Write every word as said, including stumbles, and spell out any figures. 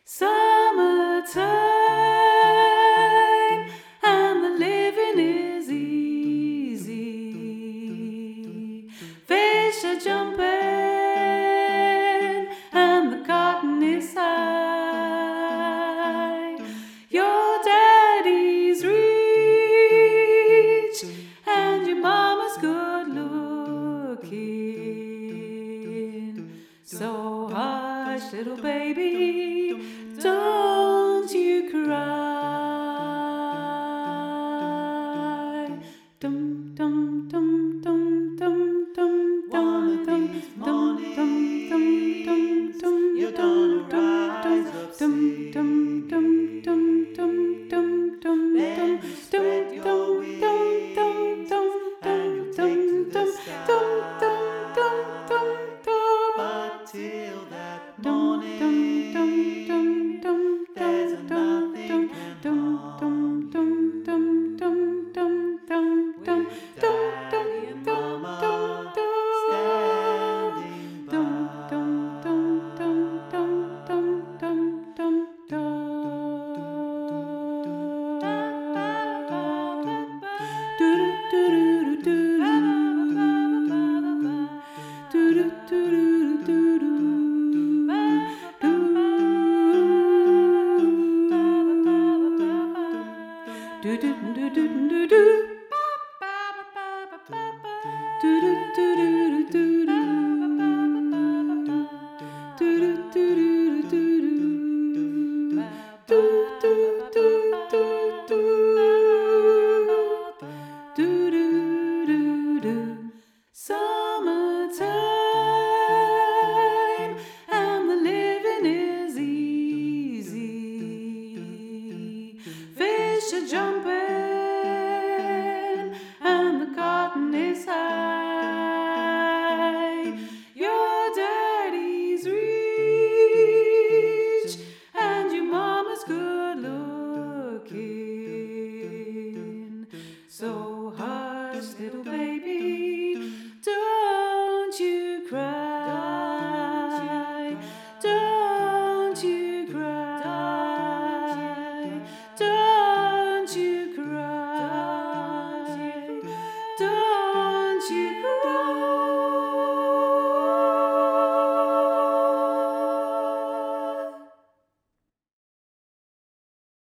Summertime, and the living is easy. Fish are jumping, and the cotton is high. Your daddy's rich, and your mama's good looking. So hush, little baby, don't you cry. Dum dum dum dum dum dum dum dum dum dum dum dum dum. You're gonna rise up, dum see. dum dum dum dum dum dum Then you spread your wings, and you take to the sky. But till that morning, there's a nothing can harm you. With Daddy and Mama standing by. Do do do do do do. Do do do do do do. Do do do do do do. Do do do do do. Do do do do. Summertime, and the living is easy. Fish are jumping, and the cotton is high. Your daddy's rich, and your mama's good looking. So hush, little baby,